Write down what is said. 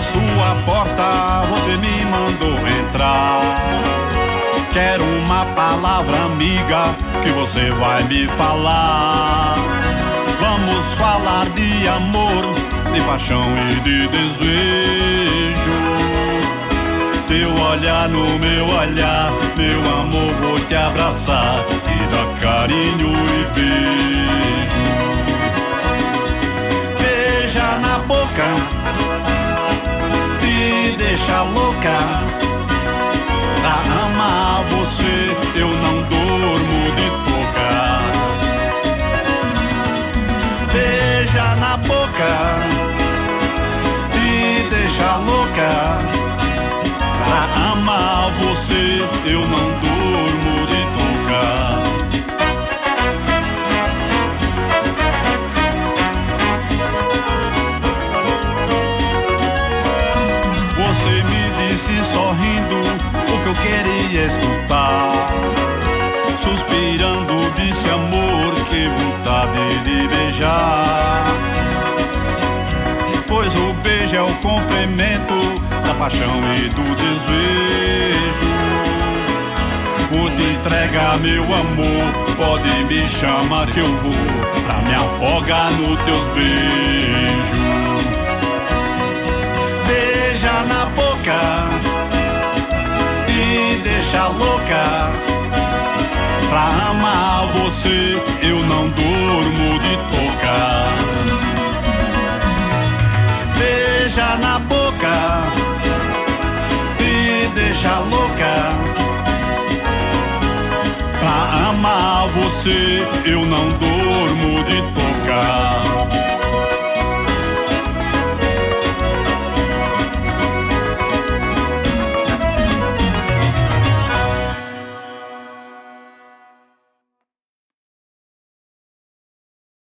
sua porta você me mandou entrar. Quero uma palavra amiga que você vai me falar. Vamos falar de amor, de paixão e de desejo. Teu olhar no meu olhar, meu amor, vou te abraçar e dar carinho e beijo. Beija na boca, te deixa louca. Pra amar você eu não durmo de toca. Beija na boca, te deixa louca. Pra amar você eu não durmo de toca. Você me disse sorrindo o que eu queria escutar. Suspirando disse amor, que vontade de beijar. Pois o beijo é o complemento da paixão e do desejo. Vou te entregar meu amor, pode me chamar que eu vou pra me afogar nos teus beijos. Beija na boca, te deixa louca. Pra amar você eu não durmo de toca. Beija na boca, te deixa louca. Pra amar você eu não